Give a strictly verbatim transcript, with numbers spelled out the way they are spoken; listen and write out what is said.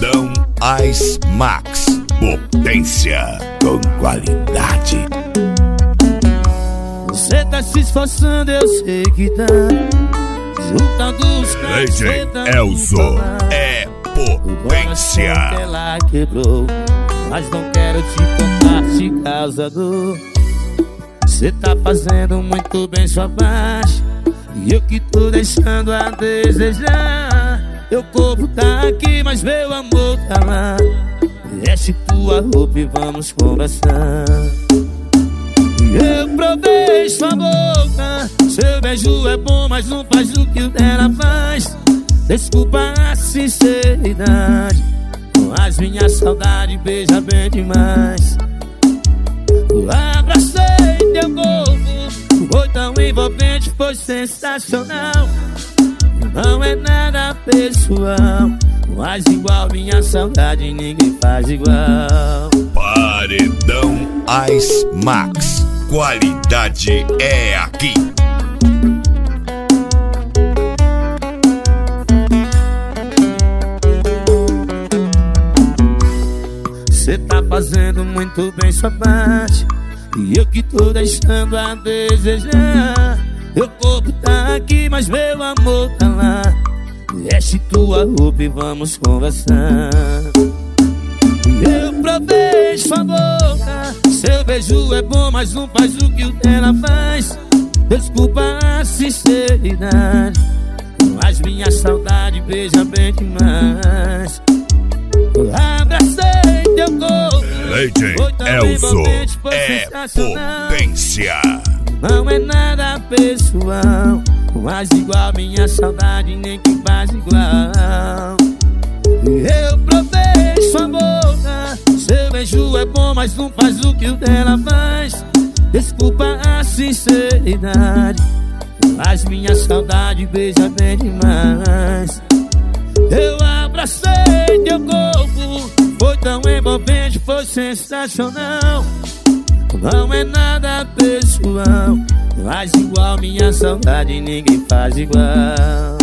Paredão Ice Max, potência com qualidade. Você tá se esforçando, eu sei que tá. Juntando os D J Elzo é potência. Ela quebrou, mas não quero te contar se causa dor. Você tá fazendo muito bem sua parte, e eu que tô deixando a desejar. Meu corpo tá aqui, mas meu amor tá lá. Veste tua roupa e vamos conversar. Eu provei sua boca, seu beijo é bom, mas não faz o que o dela faz. Desculpa a sinceridade, mas minha saudade beija bem demais. Abracei teu corpo, foi tão envolvente, foi sensacional. Não é nada pessoal, mas igual minha saudade ninguém faz igual. Paredão Ice Max, qualidade é aqui. Cê tá fazendo muito bem sua parte, e eu que tô deixando a desejar. Meu corpo tá aqui, mas meu amor tá lá. Veste tua roupa e vamos conversar. Eu provei sua boca, seu beijo é bom, mas não faz o que o dela faz. Desculpa a sinceridade, mas minha saudade beija bem demais. Abracei teu corpo, D J Elzo é potência. Não é nada pessoal, mas igual minha saudade nem que faz igual. Eu provei sua boca, seu beijo é bom, mas não faz o que o dela faz. Desculpa a sinceridade, mas minha saudade beija bem demais. Eu abracei teu corpo, foi tão envolvente, foi sensacional. Não é nada pessoal, mas igual minha saudade ninguém faz igual.